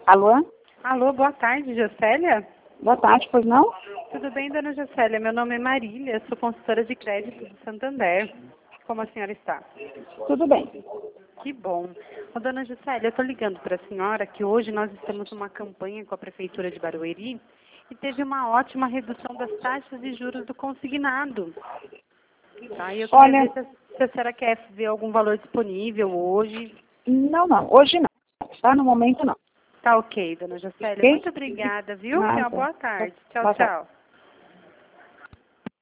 Alô? Alô, boa tarde, Jocélia? Boa tarde, pois não? Tudo bem, dona Jocélia? Meu nome é Marília, sou consultora de crédito do Santander. Como a senhora está? Tudo bem. Que bom. Ô, dona Jocélia, eu estou ligando para a senhora que hoje nós estamos numa campanha com a Prefeitura de Barueri e teve uma ótima redução das taxas de juros do consignado. Tá? E eu queria ver se a senhora quer ver algum valor disponível hoje. Não. Hoje não. Tá? No momento não. Tá ok, dona Jocélia. Ok? Muito obrigada, viu? Nada. Tenha uma boa tarde. Tchau, Boa tarde. tchau.